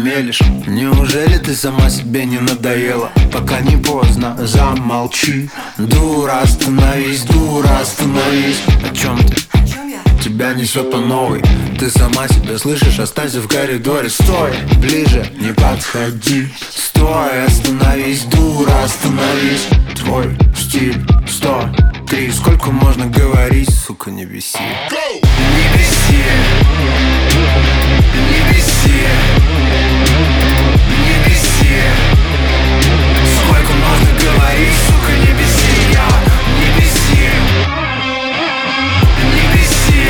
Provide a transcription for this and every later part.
мелешь? Неужели ты сама себе не надоела? Пока не поздно, замолчи. Дура, остановись, дура, остановись. О чем ты? Тебя несет по новой. Ты сама себя слышишь, останься в коридоре. Стой, ближе, не подходи. Стой, остановись, дура, остановись. Твой стиль 103. Сколько можно говорить, сука, не беси. Не беси. Не беси. Не беси. Сколько можно говорить, сука, не беси. Не беси. Не беси.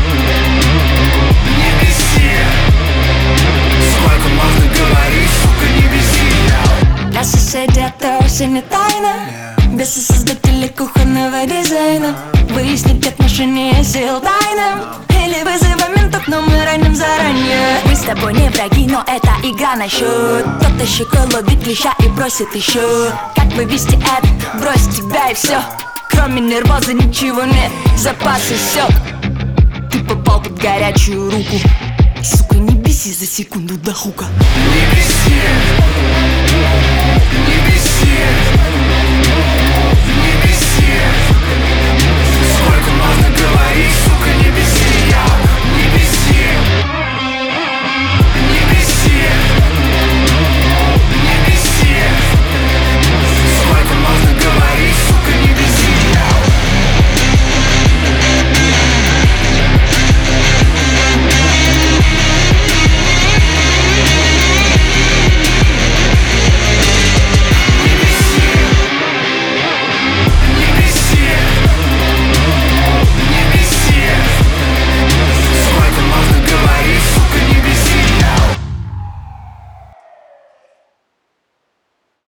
Не беси. Сколько можно говорить, сука, не беси. Для соседей это вовсе не тайна. Без создателей кухонного дизайна выяснить отношения сил тайным. Или вызовем ментов, но мы раним заранее. Мы с тобой не враги, но это игра на счет. Кто-то щекой ловит леща и просит еще. Как вывести это? Брось тебя и все. Кроме нервоза ничего нет, запас иссёк. Ты попал под горячую руку. Сука, не беси за секунду до хука. Не беси.